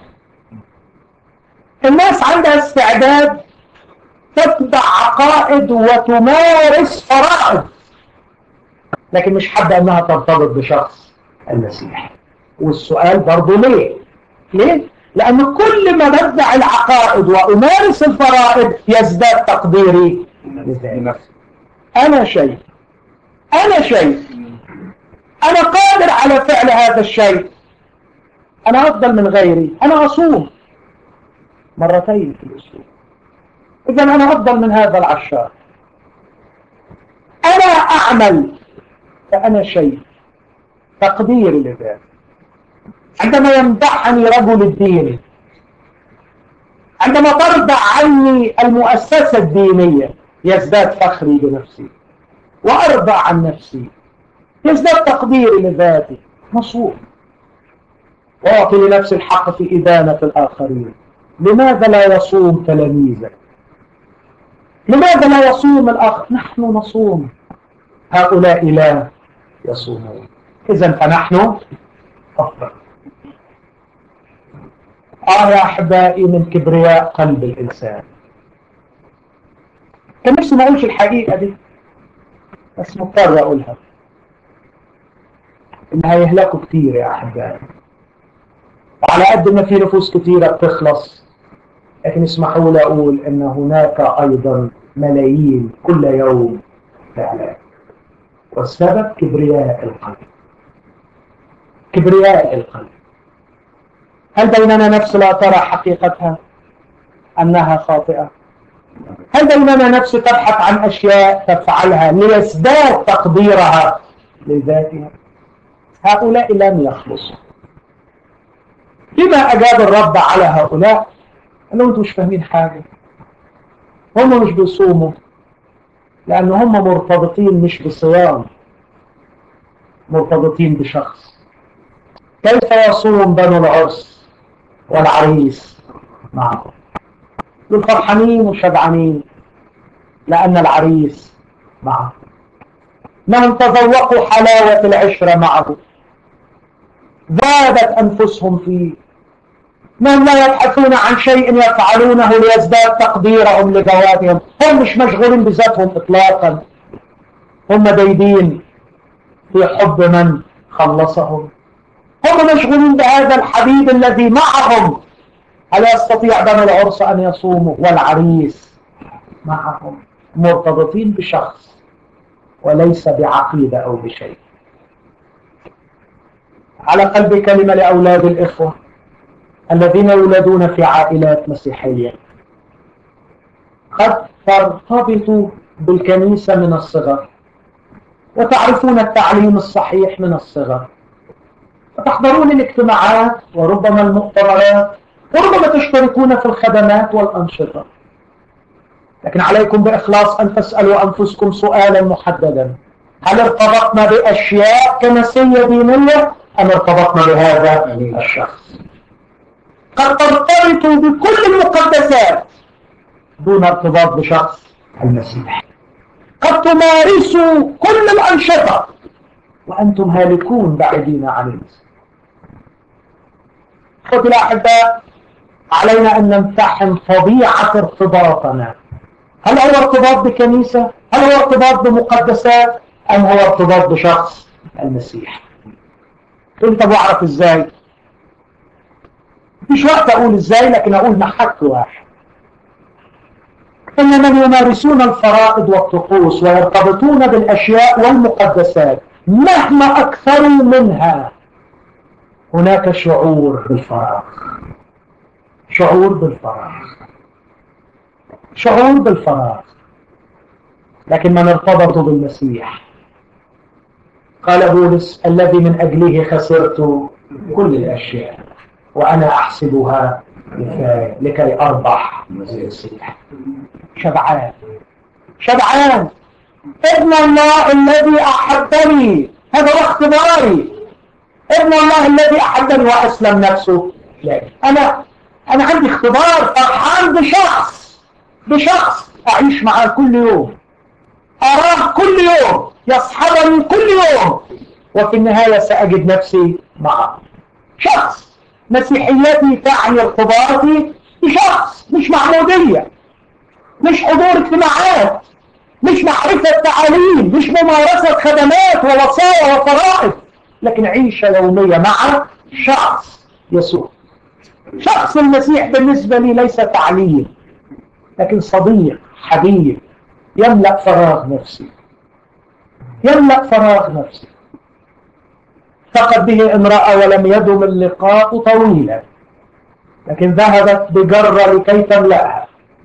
Speaker 1: الناس عندها استعداد تتبع عقائد وتمارس فرائض لكن مش حابة أنها ترتبط بشخص المسيح. والسؤال برضو ليه؟ ليه؟ لأن كل ما بدع العقائد وأمارس الفرائض يزداد تقديري لنفسي. أنا شيء أنا شيء أنا قادر على فعل هذا الشيء، أنا أفضل من غيري، أنا أصوم مرتين في الأسبوع، إذن أنا أفضل من هذا العشار، أنا أعمل فأنا شيء، تقدير لذلك. عندما يمدحني رجل الدين، عندما ترضى عني المؤسسة الدينية، يزداد فخري بنفسي وأرضى عن نفسي، يزداد تقديري لذاتي، مصروف، وأعطي لنفسي الحق في إدانة الآخرين. لماذا لا يصوم تلاميذك؟ لماذا لا يصوم الآخر؟ نحن نصوم، هؤلاء لا يصومون، إذن فنحن أفضل. آه يا أحبائي من كبرياء قلب الإنسان. كان نفسي ما أقولش الحقيقة دي بس مضطر أقولها، إنها يهلكوا كتير يا أحبائي، وعلى قد ما في نفوس كتيرة بتخلص، لكن اسمحوا لي أقول إن هناك أيضا ملايين كل يوم فعلا، والسبب كبرياء القلب. كبرياء القلب. هل بيننا نفس لا ترى حقيقتها أنها خاطئة؟ هل بيننا نفس تبحث عن أشياء تفعلها ليزداد تقديرها لذاتها؟ هؤلاء لم يخلصوا. لما أجاب الرب على هؤلاء؟ قال لهم أنتم مش فاهمين حاجة، هم مش بيصوموا لأن هم مرتبطين مش بصيام، مرتبطين بشخص. كيف يصوم بنو العرس والعريس معهم؟ دول فرحانين وشبعانين لأن العريس معهم، انهم تذوقوا حلاوة العشرة معه، زادت أنفسهم فيه، انهم لا يبحثون عن شيء يفعلونه ليزداد تقديرهم لجوابهم. هم مش مشغولين بذاتهم إطلاقا، هم دايبين في حب من خلصهم، هم مشغولين بهذا الحبيب الذي معهم. هل يستطيع بنو العرس أن يصوموا والعريس معهم؟ مرتبطين بشخص وليس بعقيدة أو بشيء. على قلبي كلمة لأولاد الإخوة الذين يولدون في عائلات مسيحية، قد ترتبطوا بالكنيسة من الصغر وتعرفون التعليم الصحيح من الصغر، وتحضرون الاجتماعات وربما المؤتمرات، وربما تشتركون في الخدمات والأنشطة، لكن عليكم بإخلاص أن تسألوا أنفسكم سؤالا محددا: هل ارتبطنا بأشياء كنسية دينية أم ارتبطنا بهذا الشخص؟ قد ترتبطوا بكل المقدسات دون ارتباط بشخص المسيح، قد تمارسوا كل الأنشطة وأنتم هالكون بعيدين عن المسيح. أخوتي الأحباء، علينا أن نمتحن طبيعة ارتباطنا. هل هو ارتباط بكنيسة؟ هل هو ارتباط بمقدسات؟ أم هو ارتباط بشخص المسيح؟ كنت بعرف ازاي؟ مفيش وقت أقول ازاي، لكن أقول محك واحد: إن من يمارسون الفرائض والطقوس ويرتبطون بالأشياء والمقدسات مهما أكثروا منها، هناك شعور بالفراغ، شعور بالفراغ. شعور بالفراغ. لكن من ارتبطوا بالمسيح قال بولس الذي من أجله خسرت كل الأشياء وأنا أحسبها كفاية لكي أربح المسيح. شبعان شبعان. ابن الله الذي أحبني، هذا هو اختباري. ابن الله الذي أحبني وأسلم نفسه. لا. أنا أنا عندي اختبار، فرحان بشخص بشخص أعيش معاه كل يوم، أراه كل يوم، يصحبني كل يوم، وفي النهاية سأجد نفسي معه. شخص. مسيحيتي تعني ارتباطي بشخص، مش معمودية، مش حضور اجتماعات، مش معرفة تعاليم، مش ممارسة خدمات ووصايا وفرائض، لكن عيشة يومية مع شخص يسوع. شخص المسيح بالنسبة لي ليس تعليم، لكن صديق حبيب يملأ فراغ نفسي، يملأ فراغ نفسي. فقد به امرأة ولم يدم اللقاء طويلا، لكن ذهبت بجرة لكي تملأها،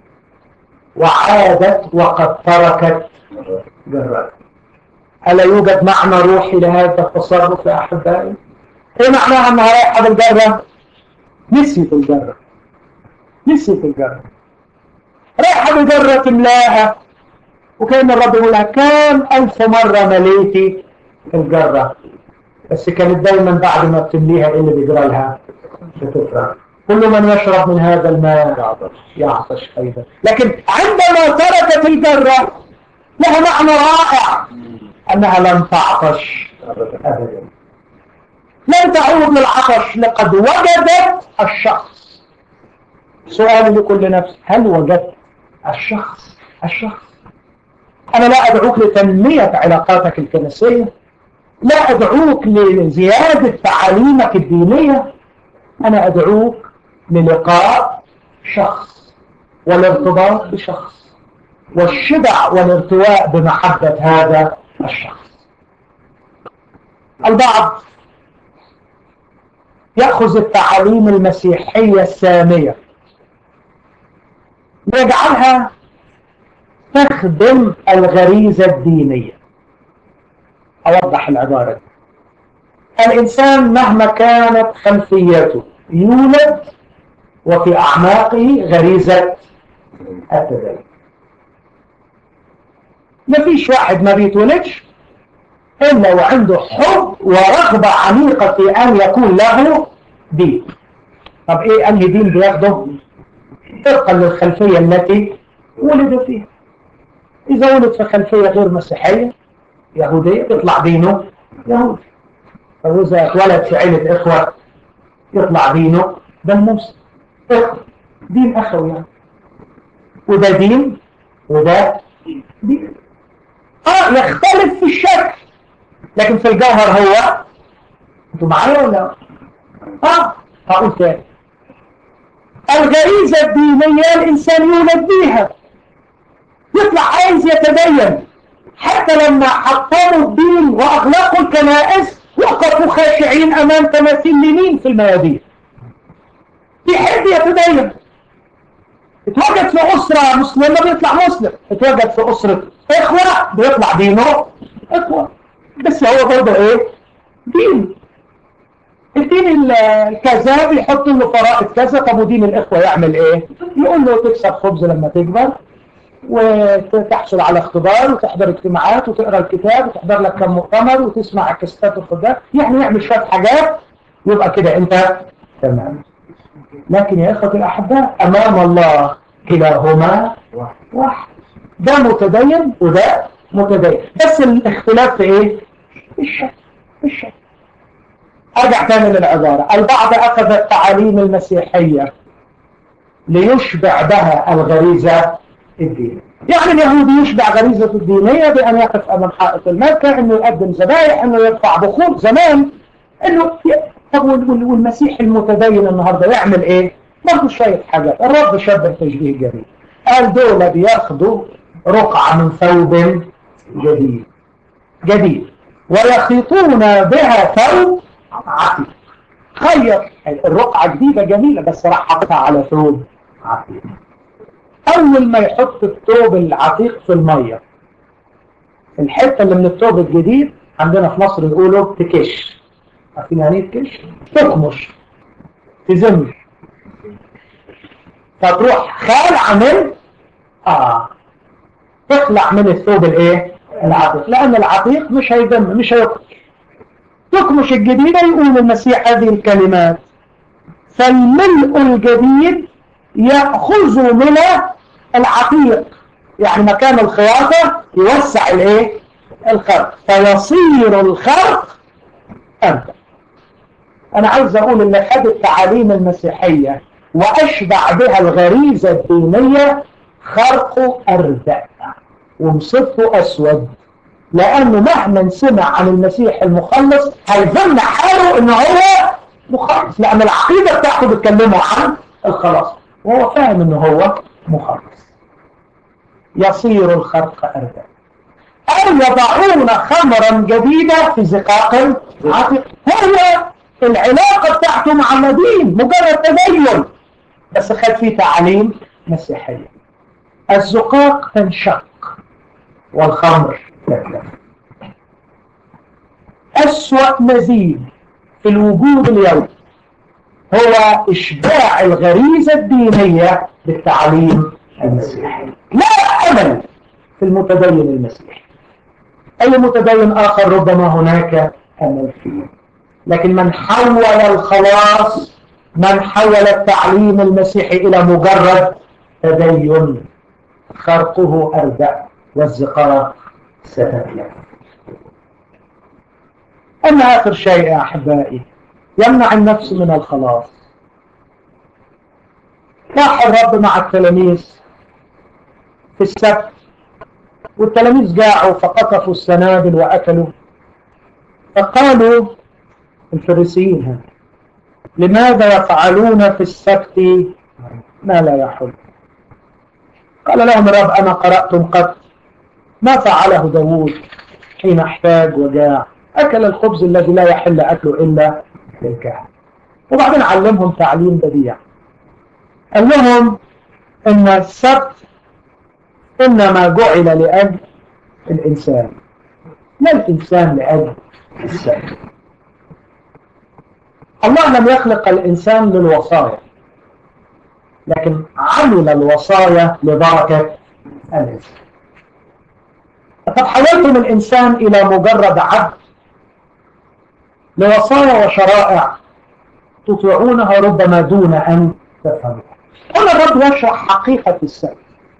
Speaker 1: وعادت وقد تركت جرة. ألا يوجد معنى روحي لهذا التصرف يا أحبائي؟ إيه معناها أنها رايحة بالجرة؟ نسيت الجرة، نسيت الجرة، رايحة بالجرة تملاها، وكان الرب يقول لها كام ألف مرة مليتي الجرة، بس كانت دايما بعد ما بتمليها إيه اللي بيجرى لها؟ بتفرغ. كل من يشرب من هذا الماء يعطش أيضا. لكن عندما تركت الجرة لها معنى رائع، أنها لم تعطش أبدا، لم تعود للعطش، لقد وجدت الشخص. سؤالي لكل نفس، هل وجدت الشخص؟ الشخص. أنا لا أدعوك لتنمية علاقاتك الكنسية، لا أدعوك لزيادة تعاليمك الدينية، أنا أدعوك للقاء شخص والارتباط بشخص والشبع والارتواء بمحبة هذا الشخص. البعض يأخذ التعاليم المسيحية السامية ويجعلها تخدم الغريزة الدينية. أوضح العبارة دي. الإنسان مهما كانت خلفيته يولد وفي أعماقه غريزة التدين. مفيش واحد ما بيتولدش إلا وعنده حب ورغبة عميقة في أن يكون له دين. طب إيه أنهي دين بياخده؟ طبقا للخلفية التي ولد فيها. إذا ولد في خلفية غير مسيحية يهودية يطلع دينه يهودي. فإذا اتولد في عيلة إخوة يطلع دينه ده المسلم. إخوة دين أخوي يعني. وده دين وده دين. آه يختلف في الشكل لكن في الجوهر هو. انتوا معايا ولا؟ آه هقول تاني. الغريزة الدينية الإنسان يولد بيها، يطلع عايز يتدين. حتى لما حطموا الدين وأغلقوا الكنائس وقفوا خاشعين أمام تماثيل لينين في الميادين. يحب يتدين. اتوجد في أسرة مسلمة بيطلع مسلم، اتوجد في أسرة إخوة بيطلع دينه إخوة. بس هو برضه إيه؟ دين. الدين الكذاب يحط له فرائض كذا. طب ودين الإخوة يعمل إيه؟ يقول له تكسب خبز لما تكبر وتحصل على اختبار وتحضر اجتماعات وتقرأ الكتاب وتحضر لك كم مؤتمر وتسمع كاسيتات الخدام، يعني يعمل شوية حاجات يبقى كده انت تمام. لكن يا اخوتي الاحباء امام الله كلاهما واحد. ده متدين وده متدين، بس الاختلاف في ايه؟ في الشكل. في الشكل. ارجع تاني للعبارة. البعض اخذ التعاليم المسيحية ليشبع بها الغريزة الدينية. يعني اليهودي يشبع غريزة الدينية بأن يقف أمام حائط المكة، أنه يقدم ذبائح، أنه يرفع بخور. زمان أنه طب والمسيح المتدين النهاردة يعمل إيه؟ برضه شوية حاجات. الرب شبه تشبيه جميل، قال دول بياخدوا رقعة من ثوب جديد جديد ويخيطون بها ثوب عتيق. خير الرقعة جديدة جميلة بس راح حطها على ثوب عتيق. أول ما يحط الثوب العتيق في المية، الحتة اللي من الثوب الجديد عندنا في مصر يقولوا تكش. عارفين يعني ايه تكش؟ تكمش، تزم، فتروح خالع من اه تخلع من الثوب الايه؟ العتيق، لأن العتيق مش هيزم، مش هيكمش. تكمش الجديدة. يقول المسيح هذه الكلمات: فالملء الجديد يأخذ من العتيق، يعني مكان الخياطة يوسع الايه؟ الخرق، فيصير الخرق أنت. أنا عاوز أقول إن خد التعاليم المسيحية وأشبع بها الغريزة الدينية، خرقه أردأ ومصفه أسود، لأنه مهما سمع عن المسيح المخلص هيظن حاله إنه هو مخلص، لأن العقيدة بتاعته بتكلمه عن الخلاص وهو فاهم إنه هو مخلص. يصير الخرق أردأ، أو يضعون خمرا جديدة في زقاق عتيق. هو العلاقة بتاعته مع الدين مجرد تدين، بس خد فيه تعاليم مسيحية. الزقاق تنشق والخمر تتلف. أسوأ مزيد في الوجود اليوم هو إشباع الغريزة الدينية بالتعليم المسيحي. لا أمل في المتدين المسيحي. أي متدين آخر ربما هناك أمل فيه، لكن من حول الخلاص، من حول التعليم المسيحي إلى مجرد تدين، خرقه أردأ والزقاق ستتلف. أما آخر شيء يا أحبائي يمنع النفس من الخلاص. راح الرب مع التلاميذ في السبت، والتلاميذ جاعوا فقطفوا السنابل وأكلوا، فقالوا الفريسيين: هذا لماذا يفعلون في السبت ما لا يحل؟ قال لهم الرب: أنا قرأتم قط ما فعله داود حين احتاج وجاع، أكل الخبز الذي لا يحل أكله إلا للكهنة. وبعدين علمهم تعليم بديع، قال لهم إن السبت إنما جعل لأجل الإنسان، لا الإنسان لأجل السبت. الله لم يخلق الإنسان للوصايا، لكن عمل الوصايا لبركة الإنسان. فقد حولتم الإنسان إلى مجرد عبد لوصايا وشرائع تطيعونها ربما دون أن تفهموا. هنا الرب يشرح حقيقة السبت،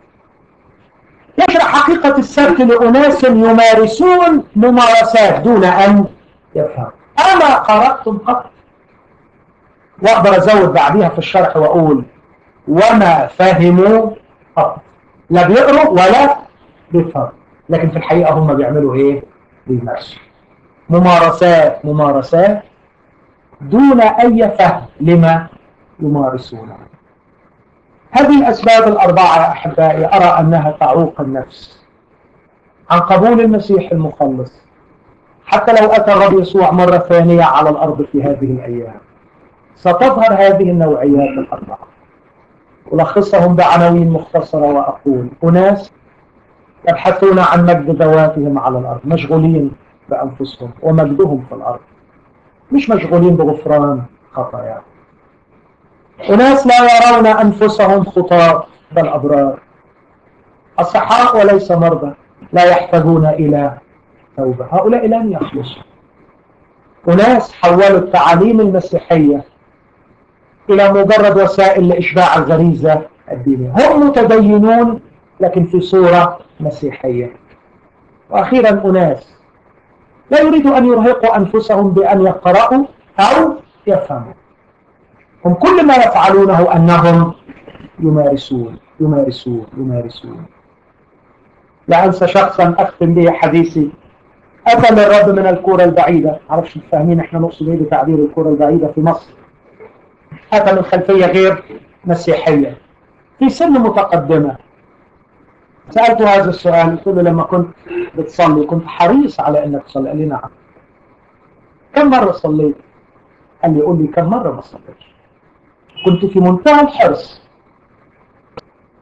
Speaker 1: يشرح حقيقة السبت لأناس يمارسون ممارسات دون أن يفهموا. أما قرأتم قط؟ وأقدر أزود بعدها في الشرح وأقول: وما فهموا قط. لا بيقروا ولا بيفهموا، لكن في الحقيقة هم بيعملوا إيه؟ بيمارسوا ممارسات ممارسات دون أي فهم لما يمارسونه. هذه الأسباب الأربعة يا أحبائي أرى أنها تعوق النفس عن قبول المسيح المخلص، حتى لو أتى الرب يسوع مرة ثانية على الأرض في هذه الأيام ستظهر هذه النوعيات الأربعة. ألخصهم بعناوين مختصرة وأقول: أناس يبحثون عن مجد ذواتهم على الأرض، مشغولين بأنفسهم ومجدهم في الأرض، مش مشغولين بغفران خطاياهم. أناس لا يرون أنفسهم خطاة بل أبرار، أصحاء وليس مرضى، لا يحتاجون إلى توبة، هؤلاء لن يخلصوا. أناس حولوا التعاليم المسيحية إلى مجرد وسائل لإشباع الغريزة الدينية، هم متدينون لكن في صورة مسيحية. وأخيرا أناس لا يريدوا أن يرهقوا أنفسهم بأن يقرأوا أو يفهموا، هم كل ما يفعلونه أنهم يمارسون يمارسون يمارسون. لا أنسى شخصا أختم به حديثي، أتى للرب من الكرة البعيدة، معرفش فاهمين احنا نقصد ايه بتعبير الكرة البعيدة في مصر. أتى من خلفية غير مسيحية في سن متقدمة. سألته هذا السؤال، قلت له: لما كنت بتصلي كنت حريص على أنك تصلي؟ قال لي: نعم. كم مرة صليت؟ قال لي: قول لي كم مرة ما صليتش. كنت في منتهى الحرص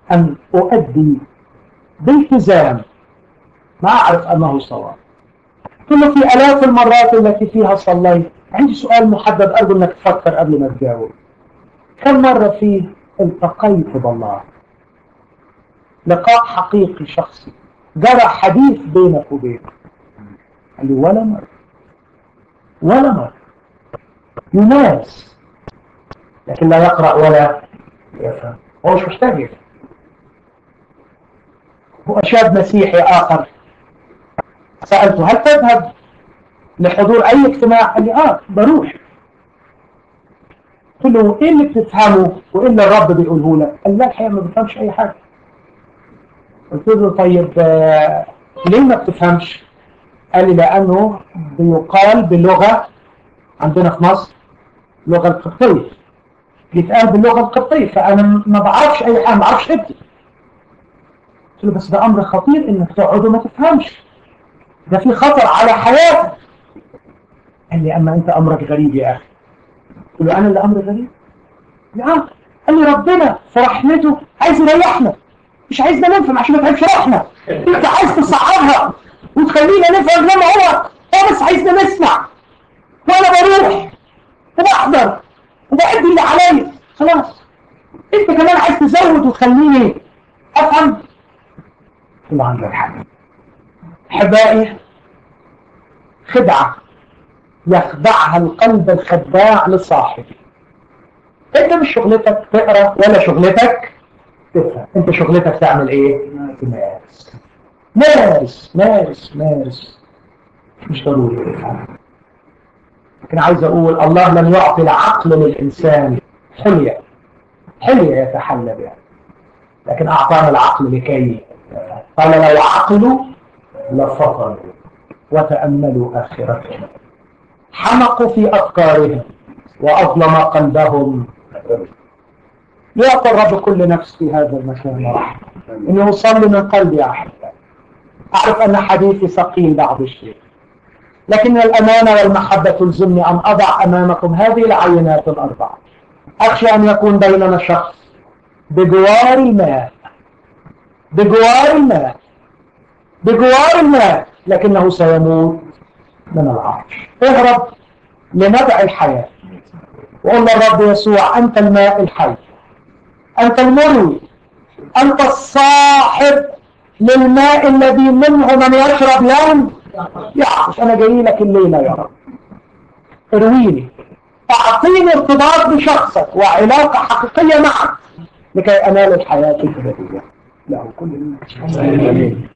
Speaker 1: أن أؤدي بالتزام ما أعرف أنه صواب. ثم في آلاف المرات التي فيها صليت. عندي سؤال محدد أرجو أنك تفكر قبل ما تجاوب. كم مرة فيه التقيت بالله، لقاء حقيقي شخصي، جرى حديث بينك وبينه؟ قال لي ولا مرة، ولا مرة. يمارس لكن لا يقرأ ولا يفهم، هو مش محتاج يفهم. وشاب مسيحي آخر سألته هل تذهب لحضور أي اجتماع؟ قال لي آه بروح. قلت له إيه اللي بتفهمه وإيه اللي الرب بيقوله لك؟ قال لا الحقيقة ما بفهمش أي حاجة. قلت له طيب آه ليه ما بتفهمش؟ قال لي لأنه بيقال باللغة عندنا في مصر اللغة القبطية، بيتقال باللغة القبطية، فأنا ما بعرفش أي حاجة، ما بعرفش أبدي. قلت له بس ده أمر خطير إنك تقعد وما تفهمش، ده في خطر على حياتك. قال لي أما أنت أمرك غريب يا أخي. قلت له أنا اللي أمري غريب؟ لا. قال لي ربنا في رحمته عايز يريحنا، مش عايزنا نفهم عشان ما تعبش روحنا. أنت عايز تصعبها وتخلينا نفهم زي ما هو، هو بس عايزنا نسمع، وأنا بروح وبحضر وبأدي اللي عليا خلاص. أنت كمان عايز تزود وتخليني أفهم؟ الله عندك حق. أحبائي، خدعة يخدعها القلب الخداع لصاحبه. انت مش شغلتك تقرا ولا شغلتك تفهم، انت شغلتك تعمل ايه؟ تمارس مارس مارس مارس. مش ضروري تفهم. لكن عايز اقول الله لم يعطي العقل للانسان حلية حلية يتحلى بها، لكن اعطانا العقل لكي قال لو عقلوا لفطروا وتأملوا آخرتهم، حمقوا في أفكارهم وأظلم قلبهم. يعطي الرب كل نفس في هذا المكان رحمة. إنه أصلي من قلبي يا أحبائي، أعرف أن حديثي ثقيل بعض الشيء، لكن الأمانة والمحبة تلزمني أن أضع أمامكم هذه العينات الأربعة. أخشى أن يكون بيننا شخص بجوار الماء، بجوار الماء، بجوار الماء، لكنه سيموت من العطش. اهرب لنبع الحياة وقل للرب يسوع أنت الماء الحي، أنت المروي، أنت الصاحب للماء الذي منه من يشرب لن يعطش. أنا جاي لك الليلة يا رب، ارويني، أعطيني ارتباط بشخصك وعلاقة حقيقية معك لكي أنال الحياة الأبدية. له كل